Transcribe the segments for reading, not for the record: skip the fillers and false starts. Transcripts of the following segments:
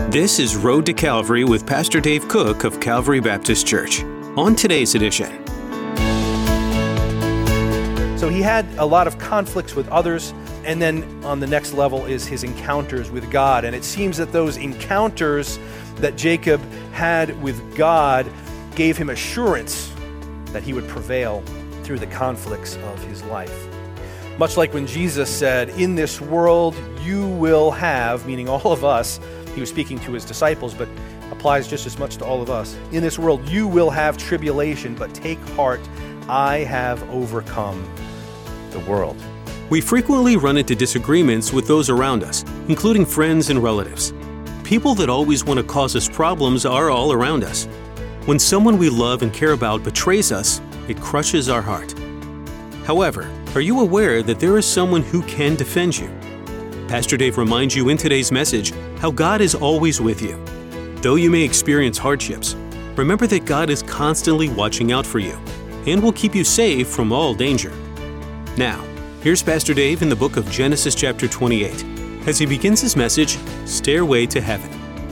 This is Road to Calvary with Pastor Dave Cook of Calvary Baptist Church. On today's edition. So he had a lot of conflicts with others, and then on the next level is his encounters with God. And it seems that those encounters that Jacob had with God gave him assurance that he would prevail through the conflicts of his life. Much like when Jesus said, "In this world you will have," meaning all of us, he was speaking to his disciples, but applies just as much to all of us. "In this world you will have tribulation, but take heart, I have overcome the world." We frequently run into disagreements with those around us, including friends and relatives. People that always want to cause us problems are all around us. When someone we love and care about betrays us, it crushes our heart. However, are you aware that there is someone who can defend you? Pastor Dave reminds you in today's message how God is always with you. Though you may experience hardships, remember that God is constantly watching out for you and will keep you safe from all danger. Now, here's Pastor Dave in the book of Genesis chapter 28 as he begins his message, Stairway to Heaven.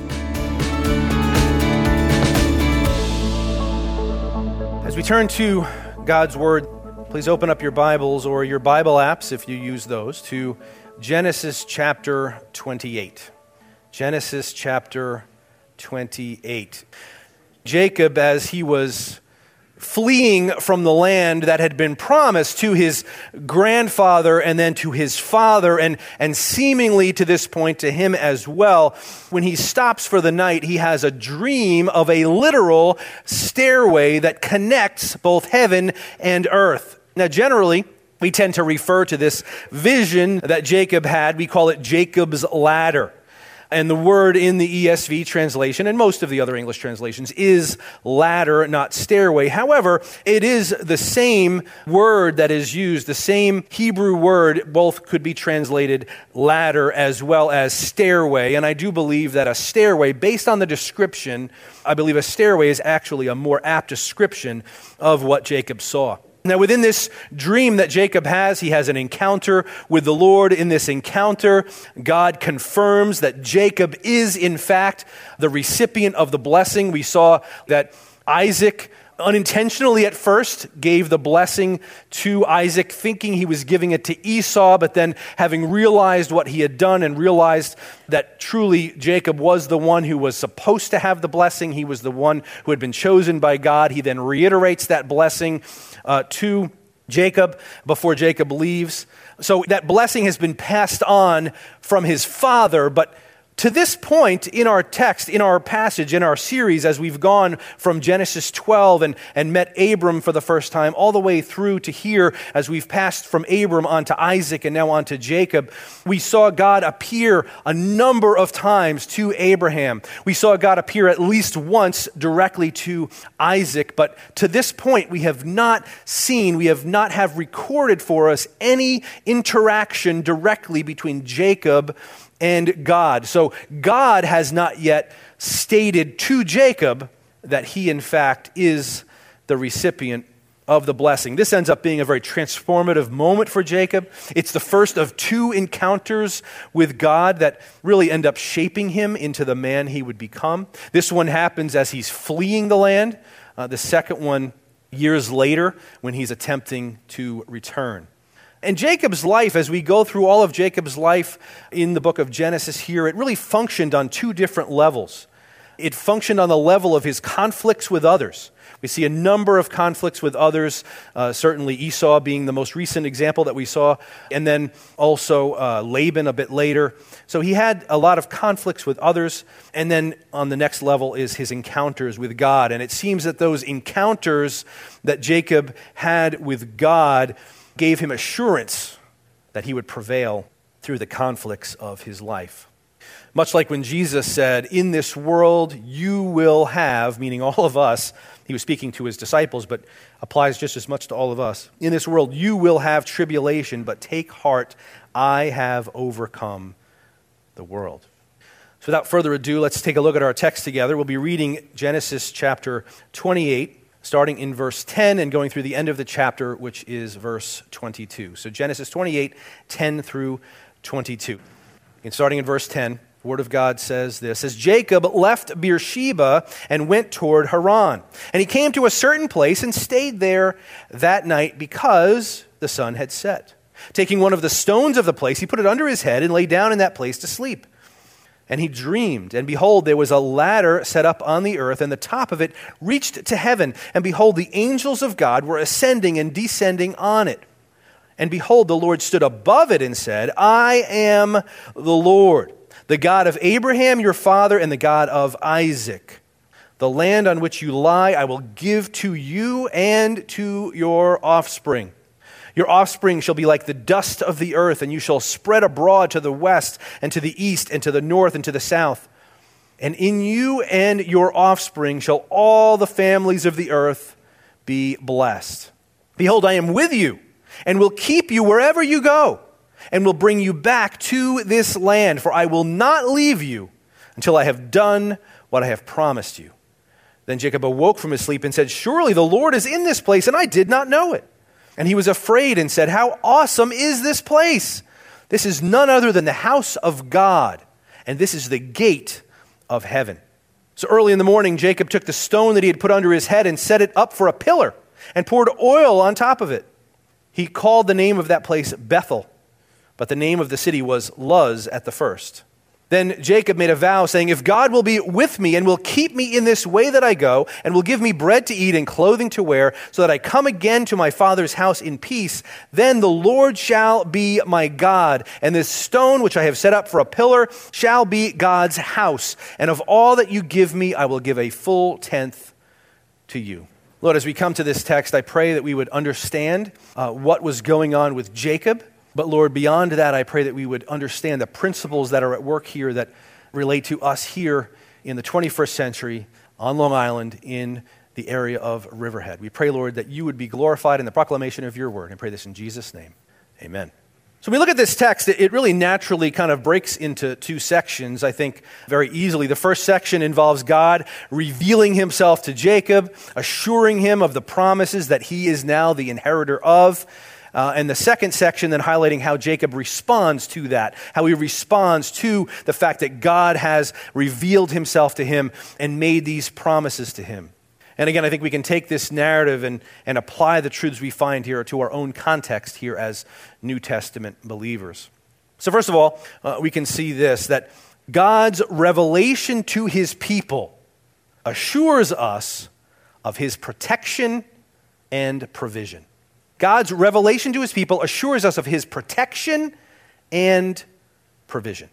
As we turn to God's Word, please open up your Bibles or your Bible apps, if you use those, to Genesis chapter 28. Genesis chapter 28. Jacob, as he was fleeing from the land that had been promised to his grandfather and then to his father and seemingly to this point to him as well, when he stops for the night, he has a dream of a literal stairway that connects both heaven and earth. Now, generally, we tend to refer to this vision that Jacob had. We call it Jacob's ladder. And the word in the ESV translation, and most of the other English translations, is ladder, not stairway. However, it is the same word that is used, the same Hebrew word. Both could be translated ladder as well as stairway. And I do believe that a stairway, based on the description, I believe a stairway is actually a more apt description of what Jacob saw. Now, within this dream that Jacob has, he has an encounter with the Lord. In this encounter, God confirms that Jacob is, in fact, the recipient of the blessing. We saw that Isaac unintentionally at first gave the blessing to Isaac, thinking he was giving it to Esau, but then having realized what he had done and realized that truly Jacob was the one who was supposed to have the blessing. He was the one who had been chosen by God. He then reiterates that blessing to Jacob before Jacob leaves. So that blessing has been passed on from his father, but to this point in our text, in our passage, in our series, as we've gone from Genesis 12 and met Abram for the first time, all the way through to here, as we've passed from Abram onto Isaac and now onto Jacob, we saw God appear a number of times to Abraham. We saw God appear at least once directly to Isaac, but to this point we have not have recorded for us any interaction directly between Jacob and God. So God has not yet stated to Jacob that he, in fact, is the recipient of the blessing. This ends up being a very transformative moment for Jacob. It's the first of two encounters with God that really end up shaping him into the man he would become. This one happens as he's fleeing the land. The second one years later when he's attempting to return. And Jacob's life, as we go through all of Jacob's life in the book of Genesis here, it really functioned on two different levels. It functioned on the level of his conflicts with others. We see a number of conflicts with others, certainly Esau being the most recent example that we saw, and then also Laban a bit later. So he had a lot of conflicts with others, and then on the next level is his encounters with God. And it seems that those encounters that Jacob had with God gave him assurance that he would prevail through the conflicts of his life. Much like when Jesus said, "In this world you will have," meaning all of us, he was speaking to his disciples, but applies just as much to all of us. "In this world you will have tribulation, but take heart, I have overcome the world." So without further ado, let's take a look at our text together. We'll be reading Genesis chapter 28, starting in verse 10 and going through the end of the chapter, which is verse 22. So Genesis 28, 10 through 22. And starting in verse 10, The Word of God says this, as Jacob left Beersheba and went toward Haran. And he came to a certain place and stayed there that night because the sun had set. Taking one of the stones of the place, he put it under his head and lay down in that place to sleep. And he dreamed, and behold, there was a ladder set up on the earth, and the top of it reached to heaven. And behold, the angels of God were ascending and descending on it. And behold, the Lord stood above it and said, I am the Lord, the God of Abraham your father, and the God of Isaac. The land on which you lie I will give to you and to your offspring. Your offspring shall be like the dust of the earth, and you shall spread abroad to the west and to the east and to the north and to the south. And in you and your offspring shall all the families of the earth be blessed. Behold, I am with you, and will keep you wherever you go, and will bring you back to this land, for I will not leave you until I have done what I have promised you. Then Jacob awoke from his sleep and said, surely the Lord is in this place, and I did not know it. And he was afraid and said, how awesome is this place? This is none other than the house of God, and this is the gate of heaven. So early in the morning, Jacob took the stone that he had put under his head and set it up for a pillar and poured oil on top of it. He called the name of that place Bethel, but the name of the city was Luz at the first. Then Jacob made a vow, saying, if God will be with me and will keep me in this way that I go, and will give me bread to eat and clothing to wear, so that I come again to my father's house in peace, then the Lord shall be my God, and this stone which I have set up for a pillar shall be God's house. And of all that you give me, I will give a full tenth to you. Lord, as we come to this text, I pray that we would understand what was going on with Jacob. But Lord, beyond that, I pray that we would understand the principles that are at work here that relate to us here in the 21st century on Long Island in the area of Riverhead. We pray, Lord, that you would be glorified in the proclamation of your word. And pray this in Jesus' name. Amen. So when we look at this text, it really naturally kind of breaks into two sections, I think, very easily. The first section involves God revealing himself to Jacob, assuring him of the promises that he is now the inheritor of. And the second section then highlighting how Jacob responds to that, how he responds to the fact that God has revealed himself to him and made these promises to him. And again, I think we can take this narrative and apply the truths we find here to our own context here as New Testament believers. So first of all, we can see this, that God's revelation to his people assures us of his protection and provision. God's revelation to his people assures us of his protection and provision.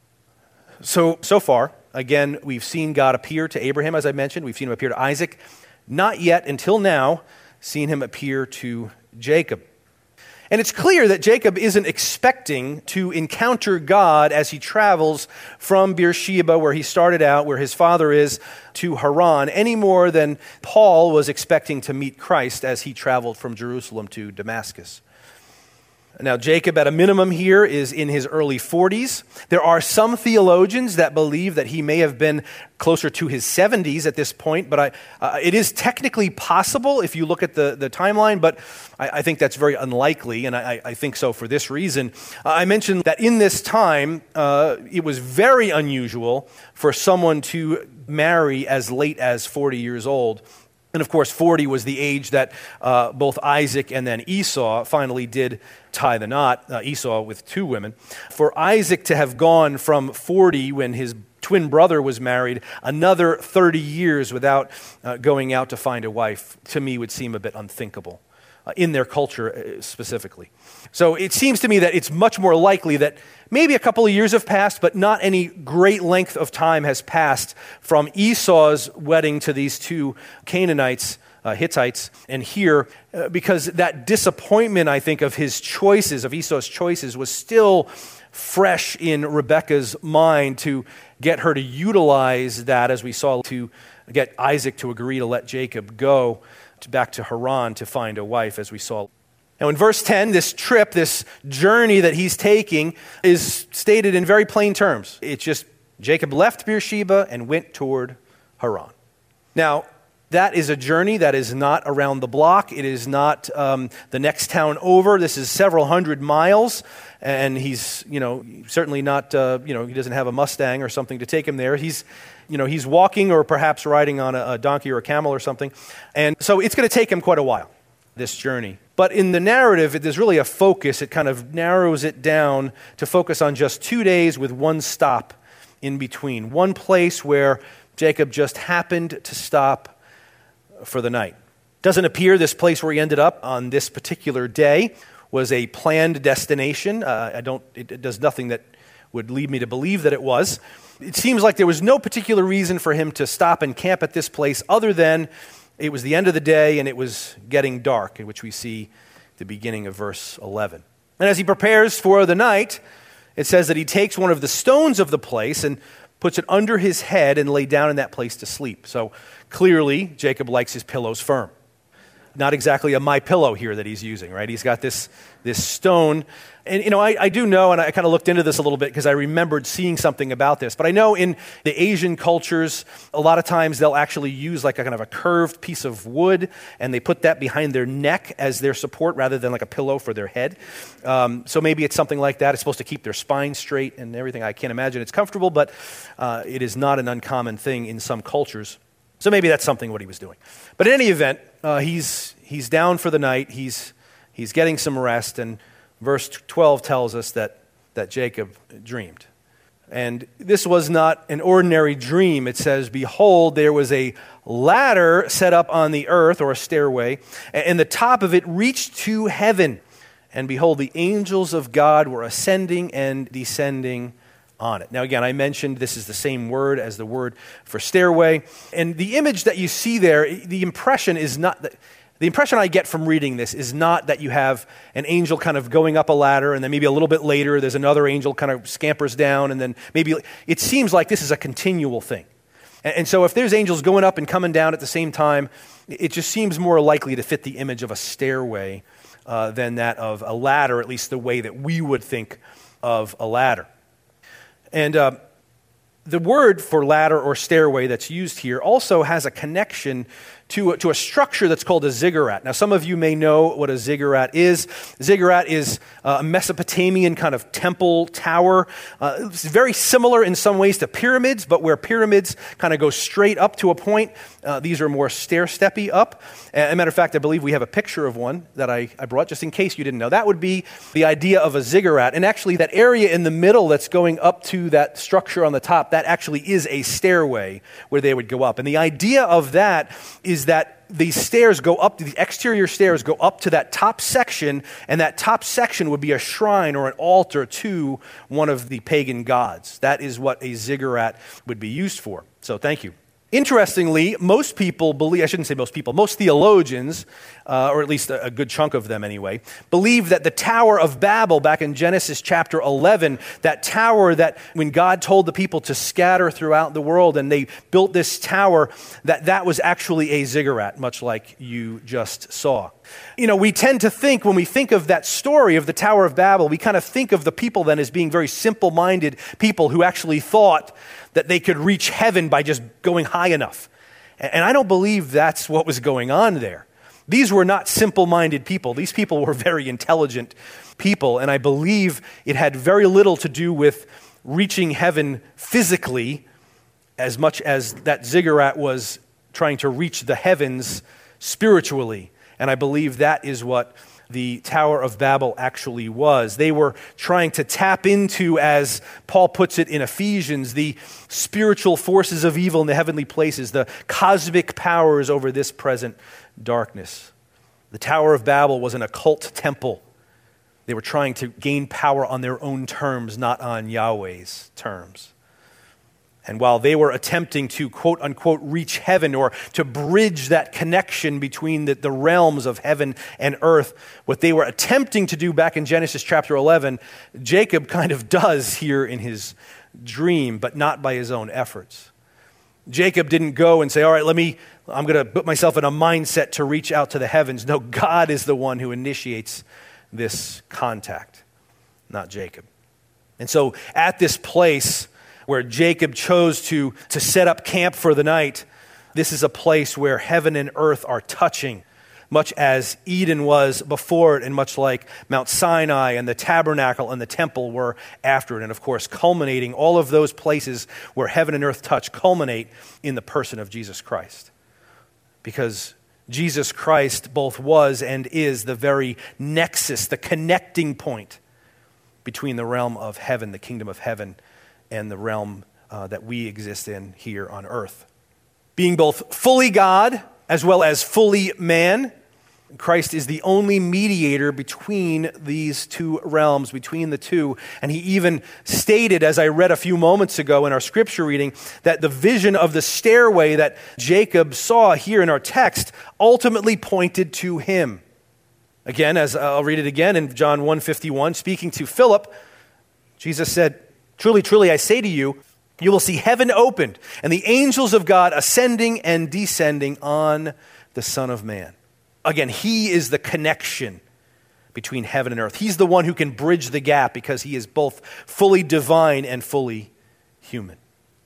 So far, again, we've seen God appear to Abraham, as I mentioned. We've seen him appear to Isaac. Not yet, until now, seen him appear to Jacob. And it's clear that Jacob isn't expecting to encounter God as he travels from Beersheba, where he started out, where his father is, to Haran, any more than Paul was expecting to meet Christ as he traveled from Jerusalem to Damascus. Now, Jacob, at a minimum here, is in his early 40s. There are some theologians that believe that he may have been closer to his 70s at this point, but it is technically possible if you look at the timeline, but I think that's very unlikely, and I think so for this reason. I mentioned that in this time, it was very unusual for someone to marry as late as 40 years old. And of course, 40 was the age that both Isaac and then Esau finally did tie the knot, Esau with 2 women. For Isaac to have gone from 40 when his twin brother was married, another 30 years without going out to find a wife, to me would seem a bit unthinkable, in their culture specifically. So it seems to me that it's much more likely that maybe a couple of years have passed, but not any great length of time has passed from Esau's wedding to these 2 Canaanites, Hittites, and here, because that disappointment, I think, of his choices, of Esau's choices, was still fresh in Rebekah's mind to get her to utilize that, as we saw, to get Isaac to agree to let Jacob go back to Haran to find a wife, as we saw. Now in verse 10, this trip, this journey that he's taking is stated in very plain terms. It's just Jacob left Beersheba and went toward Haran. Now, That is a journey that is not around the block. It is not the next town over. This is several hundred miles, and he's, certainly not, he doesn't have a Mustang or something to take him there. He's walking or perhaps riding on a donkey or a camel or something. And so it's going to take him quite a while, this journey. But in the narrative, there's really a focus. It kind of narrows it down to focus on just 2 days with one stop in between. One place where Jacob just happened to stop for the night. Doesn't appear this place where he ended up on this particular day was a planned destination. It does nothing that would lead me to believe that it was. It seems like there was no particular reason for him to stop and camp at this place other than it was the end of the day and it was getting dark, which we see at the beginning of verse 11. And as he prepares for the night, it says that he takes one of the stones of the place and puts it under his head and lay down in that place to sleep. So clearly, Jacob likes his pillows firm. Not exactly a My Pillow here that he's using, right? He's got this stone. And, I do know, and I kind of looked into this a little bit because I remembered seeing something about this. But I know in the Asian cultures, a lot of times they'll actually use like a kind of a curved piece of wood, and they put that behind their neck as their support rather than like a pillow for their head. So maybe it's something like that. It's supposed to keep their spine straight and everything. I can't imagine it's comfortable, but it is not an uncommon thing in some cultures. So maybe that's something what he was doing. But in any event, he's down for the night. He's getting some rest, and verse 12 tells us that Jacob dreamed. And this was not an ordinary dream. It says, "Behold, there was a ladder set up on the earth," or a stairway, "and the top of it reached to heaven. And behold, the angels of God were ascending and descending on it." Now again, I mentioned this is the same word as the word for stairway. And the image that you see there, the impression I get from reading this is not that you have an angel kind of going up a ladder and then maybe a little bit later there's another angel kind of scampers down, and then maybe it seems like this is a continual thing. And so if there's angels going up and coming down at the same time, it just seems more likely to fit the image of a stairway than that of a ladder, at least the way that we would think of a ladder. And the word for ladder or stairway that's used here also has a connection to a structure that's called a ziggurat. Now, some of you may know what a ziggurat is. Ziggurat is a Mesopotamian kind of temple tower. It's very similar in some ways to pyramids, but where pyramids kind of go straight up to a point, these are more stair-steppy up. As a matter of fact, I believe we have a picture of one that I brought just in case you didn't know. That would be the idea of a ziggurat. And actually, that area in the middle that's going up to that structure on the top, that actually is a stairway where they would go up. And the idea of that is that these stairs go up, the exterior stairs go up to that top section, and that top section would be a shrine or an altar to one of the pagan gods. That is what a ziggurat would be used for. So thank you. Interestingly, most people believe, I shouldn't say most people, most theologians, or at least a good chunk of them anyway, believe that the Tower of Babel back in Genesis chapter 11, that tower that when God told the people to scatter throughout the world and they built this tower, that was actually a ziggurat, much like you just saw. We tend to think, when we think of that story of the Tower of Babel, we kind of think of the people then as being very simple-minded people who actually thought that they could reach heaven by just going high enough. And I don't believe that's what was going on there. These were not simple-minded people. These people were very intelligent people, and I believe it had very little to do with reaching heaven physically as much as that ziggurat was trying to reach the heavens spiritually. And I believe that is what the Tower of Babel actually was. They were trying to tap into, as Paul puts it in Ephesians, the spiritual forces of evil in the heavenly places, the cosmic powers over this present darkness. The Tower of Babel was an occult temple. They were trying to gain power on their own terms, not on Yahweh's terms. And while they were attempting to, quote unquote, reach heaven or to bridge that connection between the realms of heaven and earth, what they were attempting to do back in Genesis chapter 11, Jacob kind of does here in his dream, but not by his own efforts. Jacob didn't go and say, all right, I'm going to put myself in a mindset to reach out to the heavens. No, God is the one who initiates this contact, not Jacob. And so at this place where Jacob chose to set up camp for the night, This is a place where heaven and earth are touching, much as Eden was before it, and much like Mount Sinai and the tabernacle and the temple were after it. And of course, culminating, all of those places where heaven and earth touch culminate in the person of Jesus Christ. Because Jesus Christ both was and is the very nexus, the connecting point between the realm of heaven, the kingdom of heaven, and the realm that we exist in here on earth. Being both fully God as well as fully man, Christ is the only mediator between these two realms, between the two. And he even stated, as I read a few moments ago in our scripture reading, that the vision of the stairway that Jacob saw here in our text ultimately pointed to him. Again, as I'll read it again in John 1:51, speaking to Philip, Jesus said, "Truly, truly, I say to you, you will see heaven opened and the angels of God ascending and descending on the Son of Man." Again, he is the connection between heaven and earth. He's the one who can bridge the gap because he is both fully divine and fully human.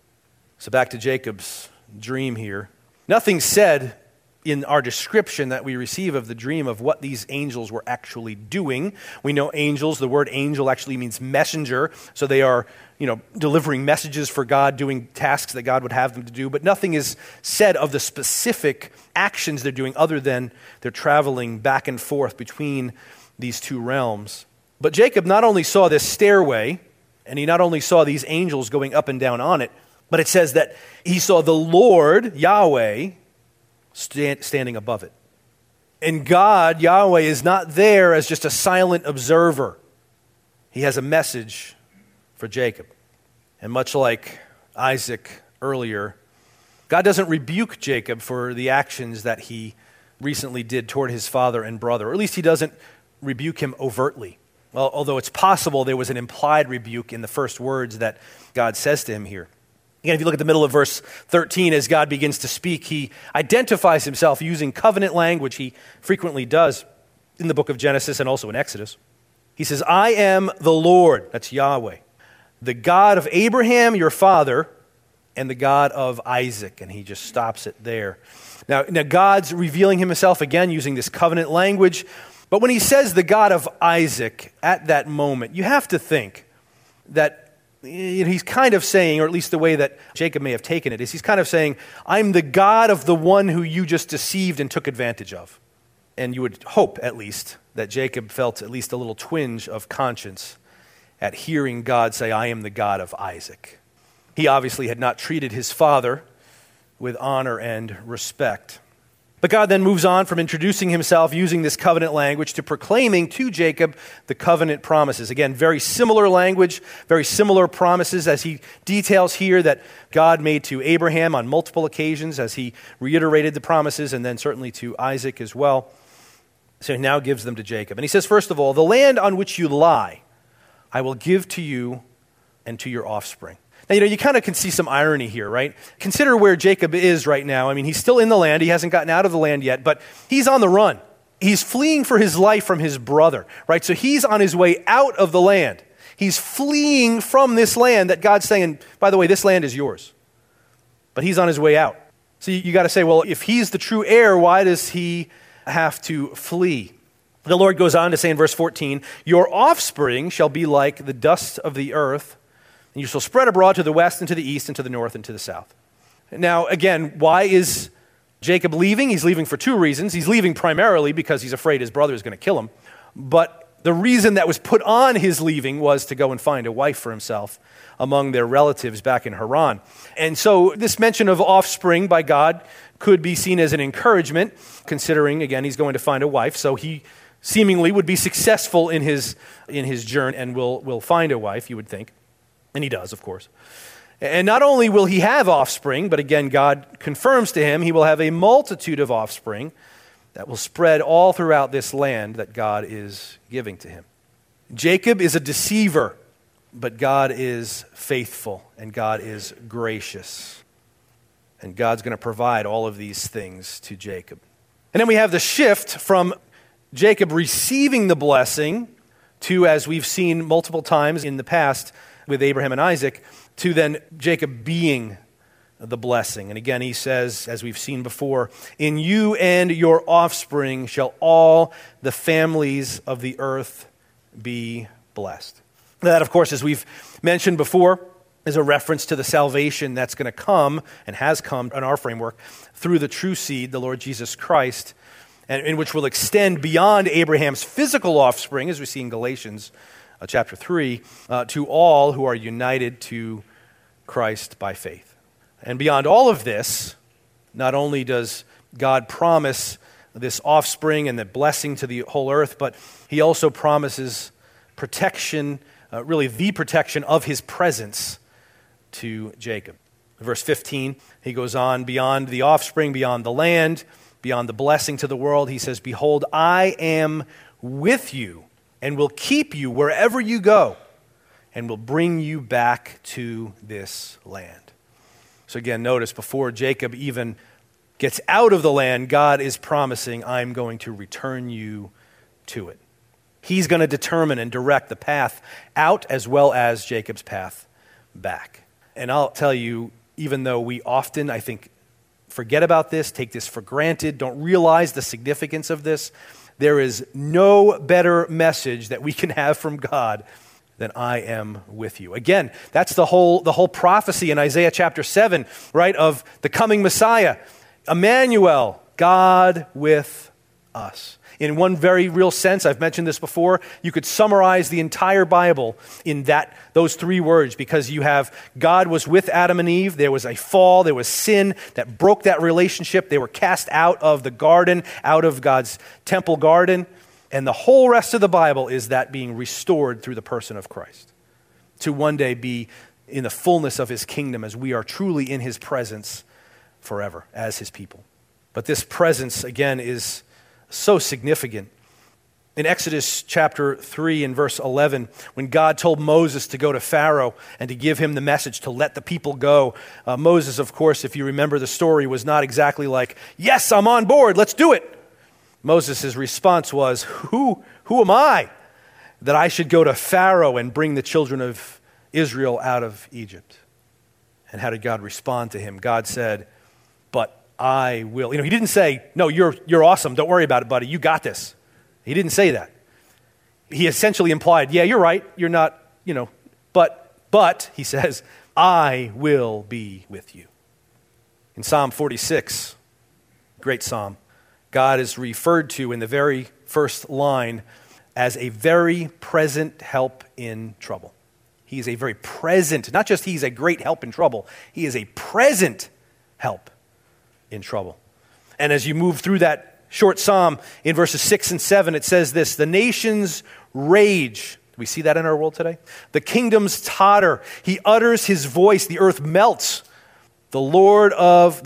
So back to Jacob's dream here. Nothing said in our description that we receive of the dream of what these angels were actually doing. We know angels, the word angel actually means messenger, so they are, delivering messages for God, doing tasks that God would have them to do, but nothing is said of the specific actions they're doing other than they're traveling back and forth between these two realms. But Jacob not only saw this stairway, and he not only saw these angels going up and down on it, but it says that he saw the Lord, Yahweh, standing above it. And God, Yahweh, is not there as just a silent observer. He has a message for Jacob. And much like Isaac earlier, God doesn't rebuke Jacob for the actions that he recently did toward his father and brother, or at least he doesn't rebuke him overtly. Well, although it's possible there was an implied rebuke in the first words that God says to him here. Again, if you look at the middle of verse 13, as God begins to speak, he identifies himself using covenant language. He frequently does in the book of Genesis and also in Exodus. He says, "I am the Lord," that's Yahweh, "the God of Abraham, your father, and the God of Isaac." And he just stops it there. Now God's revealing himself again using this covenant language. But when he says the God of Isaac at that moment, you have to think that he's kind of saying, or at least the way that Jacob may have taken it, is he's kind of saying, I'm the God of the one who you just deceived and took advantage of. And you would hope, at least, that Jacob felt at least a little twinge of conscience at hearing God say, I am the God of Isaac. He obviously had not treated his father with honor and respect. But God then moves on from introducing himself using this covenant language to proclaiming to Jacob the covenant promises. Again, very similar language, very similar promises as he details here that God made to Abraham on multiple occasions as he reiterated the promises, and then certainly to Isaac as well. So he now gives them to Jacob. And he says, first of all, the land on which you lie, I will give to you and to your offspring. Now, you kind of can see some irony here, right? Consider where Jacob is right now. I mean, he's still in the land. He hasn't gotten out of the land yet, but he's on the run. He's fleeing for his life from his brother, right? So he's on his way out of the land. He's fleeing from this land that God's saying, by the way, this land is yours. But he's on his way out. So you got to say, well, if he's the true heir, why does he have to flee? The Lord goes on to say in verse 14, your offspring shall be like the dust of the earth, and you shall spread abroad to the west and to the east and to the north and to the south. Now, again, why is Jacob leaving? He's leaving for two reasons. He's leaving primarily because he's afraid his brother is going to kill him. But the reason that was put on his leaving was to go and find a wife for himself among their relatives back in Haran. And so this mention of offspring by God could be seen as an encouragement, considering, again, he's going to find a wife. So he seemingly would be successful in his journey and will find a wife, you would think. And he does, of course. And not only will he have offspring, but again, God confirms to him he will have a multitude of offspring that will spread all throughout this land that God is giving to him. Jacob is a deceiver, but God is faithful and God is gracious. And God's going to provide all of these things to Jacob. And then we have the shift from Jacob receiving the blessing to, as we've seen multiple times in the past with Abraham and Isaac, to then Jacob being the blessing. And again, he says, as we've seen before, in you and your offspring shall all the families of the earth be blessed. That, of course, as we've mentioned before, is a reference to the salvation that's going to come and has come in our framework through the true seed, the Lord Jesus Christ, and in which will extend beyond Abraham's physical offspring, as we see in Galatians chapter 3, to all who are united to Christ by faith. And beyond all of this, not only does God promise this offspring and the blessing to the whole earth, but he also promises protection, really the protection of his presence to Jacob. In verse 15, he goes on, beyond the offspring, beyond the land, beyond the blessing to the world, he says, behold, I am with you and will keep you wherever you go and will bring you back to this land. So again, notice before Jacob even gets out of the land, God is promising, I'm going to return you to it. He's going to determine and direct the path out as well as Jacob's path back. And I'll tell you, even though we often, I think, forget about this, take this for granted, don't realize the significance of this, there is no better message that we can have from God than I am with you. Again, that's the whole prophecy in Isaiah chapter 7, right, of the coming Messiah. Emmanuel, God with us. In one very real sense, I've mentioned this before, you could summarize the entire Bible in those three words, because you have God was with Adam and Eve, there was a fall, there was sin that broke that relationship, they were cast out of the garden, out of God's temple garden, and the whole rest of the Bible is that being restored through the person of Christ, to one day be in the fullness of his kingdom as we are truly in his presence forever as his people. But this presence, again, is so significant. In Exodus chapter 3 and verse 11, when God told Moses to go to Pharaoh and to give him the message to let the people go, Moses, of course, if you remember the story, was not exactly like, yes, I'm on board, let's do it. Moses' response was, who am I that I should go to Pharaoh and bring the children of Israel out of Egypt? And how did God respond to him? God said, but I will. He didn't say, no, you're awesome, don't worry about it, buddy, you got this. He didn't say that. He essentially implied, yeah, you're right, you're not, but, he says, I will be with you. In Psalm 46, great psalm, God is referred to in the very first line as a very present help in trouble. He is a very present, not just he's a great help in trouble, he is a present help in trouble. And as you move through that short psalm, in verses 6 and 7, it says this, the nations rage. Do we see that in our world today? The kingdoms totter. He utters his voice, the earth melts. The Lord of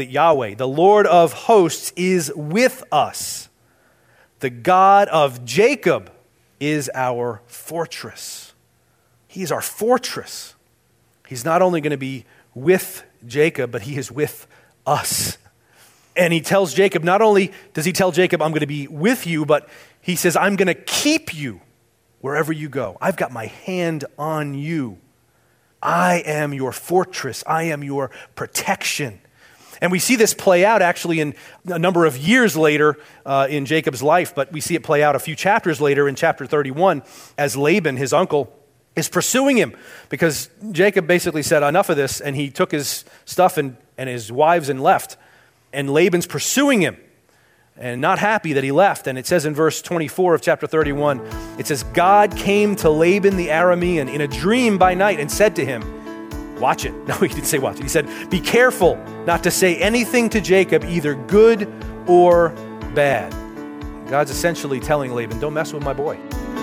hosts is with us. The God of Jacob is our fortress. He is our fortress. He's not only going to be with Jacob, but he is with us. And he tells Jacob, not only does he tell Jacob, I'm going to be with you, but he says, I'm going to keep you wherever you go. I've got my hand on you. I am your fortress. I am your protection. And we see this play out actually in a number of years later in Jacob's life, but we see it play out a few chapters later in chapter 31 as Laban, his uncle, is pursuing him because Jacob basically said, enough of this, and he took his stuff and his wives and left. And Laban's pursuing him and not happy that he left. And it says in verse 24 of chapter 31, it says, God came to Laban the Aramean in a dream by night and said to him, watch it. No, he didn't say watch it. He said, be careful not to say anything to Jacob, either good or bad. God's essentially telling Laban, don't mess with my boy.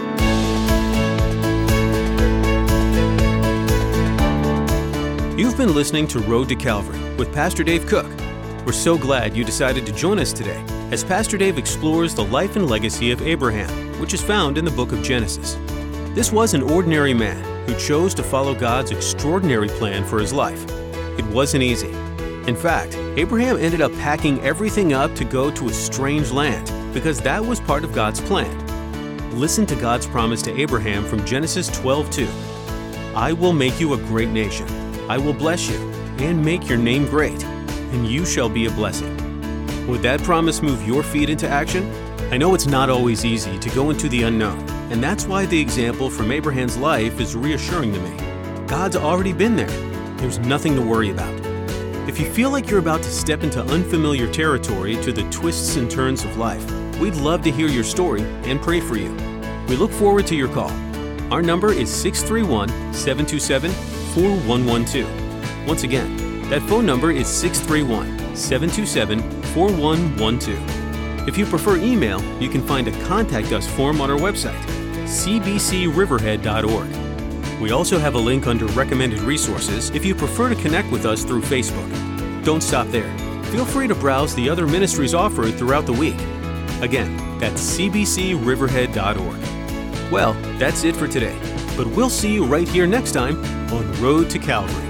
You've been listening to Road to Calvary with Pastor Dave Cook. We're so glad you decided to join us today as Pastor Dave explores the life and legacy of Abraham, which is found in the book of Genesis. This was an ordinary man who chose to follow God's extraordinary plan for his life. It wasn't easy. In fact, Abraham ended up packing everything up to go to a strange land because that was part of God's plan. Listen to God's promise to Abraham from Genesis 12:2. I will make you a great nation. I will bless you, and make your name great, and you shall be a blessing. Would that promise move your feet into action? I know it's not always easy to go into the unknown, and that's why the example from Abraham's life is reassuring to me. God's already been there. There's nothing to worry about. If you feel like you're about to step into unfamiliar territory to the twists and turns of life, we'd love to hear your story and pray for you. We look forward to your call. Our number is 631-727-4112. Once again, that phone number is 631-727-4112. If you prefer email, you can find a Contact Us form on our website, cbcriverhead.org. We also have a link under Recommended Resources if you prefer to connect with us through Facebook. Don't stop there. Feel free to browse the other ministries offered throughout the week. Again, that's cbcriverhead.org. Well, that's it for today, but we'll see you right here next time on Road to Calvary.